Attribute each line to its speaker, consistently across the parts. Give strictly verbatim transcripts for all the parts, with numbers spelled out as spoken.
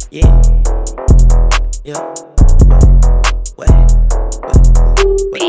Speaker 1: Yeah. Yeah. What? What? What?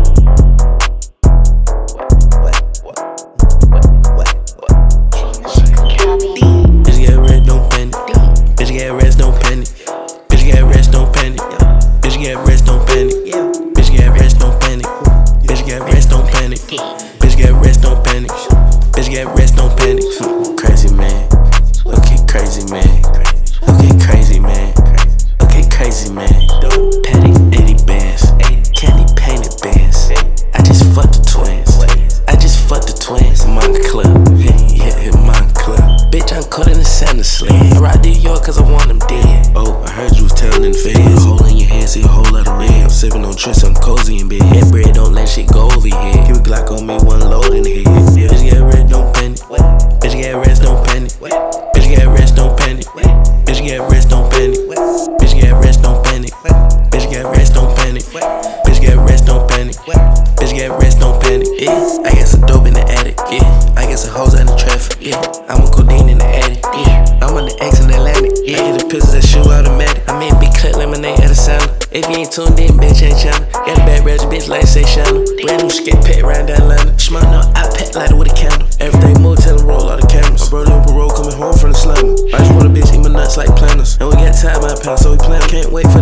Speaker 1: Bitch get rest, don't panic. Bitch get rest, don't panic. Bitch get rest, don't panic. Bitch get rest, don't panic. Bitch get rest, don't panic. Bitch get rest, don't panic. Bitch get rest, don't panic. Bitch get rest, don't panic. Crazy man. Okay, crazy man. Okay, crazy man. Okay, crazy man. Patty eighty bands. Candy painted bands. I just fucked the twins. I just fucked the twins. My club. Yeah, hit my club. Bitch, I'm caught in the Santa sled. I ride to New York cause I want them dead. Oh, I heard you was telling the feds. Hole in your head, see a whole lot of red. I'm sipping on Tris, I'm cozy in bed. Head bread, don't let shit go over your head. Keep a Glock on me, one load in the head. Bitch get rest, don't panic. Bitch get rest, don't panic. Bitch get rest, don't panic. Bitch get rest, don't panic. Bitch get rest, don't panic. Bitch get rest, don't panic. Bitch get rest, don't panic. Bitch get rest, don't panic. Yeah, I got some dope in the attic. Yeah, I got some hoes out in the traffic. Yeah, I'm a codeine in the attic. Yeah, I'm on the X in Atlantic. Yeah, I get the pistols that shoot automatic. I made big cut lemonade at a sound. If you ain't tuned in, bitch, ain't channel. Got a bad ratchet bitch like say channel. Brand new skate pet round down London. Smoke no iPad lighter with a candle. Everything move, tell him roll all the cameras. My brother on parole coming home from the slammer. I just want a bitch eat my nuts like planners. And we got time by a pound, so we plan. Can't wait for